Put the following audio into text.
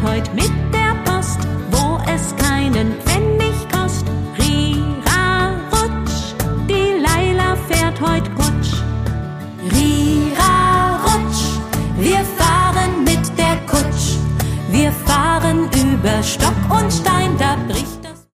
heut mit der Post, wo es keinen Pfennig kost. Rira, rutsch, die Leila fährt heut Kutsch. Rira, rutsch, wir fahren mit der Kutsch. Wir fahren über Stock und Stein.